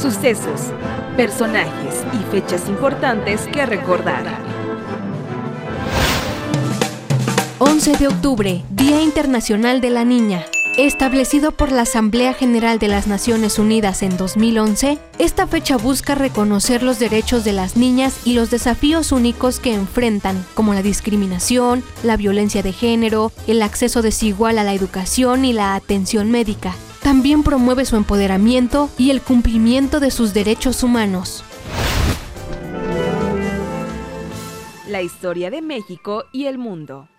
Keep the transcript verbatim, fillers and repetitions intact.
Sucesos, personajes y fechas importantes que recordar. once de octubre, Día Internacional de la Niña. Establecido por la Asamblea General de las Naciones Unidas en dos mil once, esta fecha busca reconocer los derechos de las niñas y los desafíos únicos que enfrentan, como la discriminación, la violencia de género, el acceso desigual a la educación y la atención médica. También promueve su empoderamiento y el cumplimiento de sus derechos humanos. La historia de México y el mundo.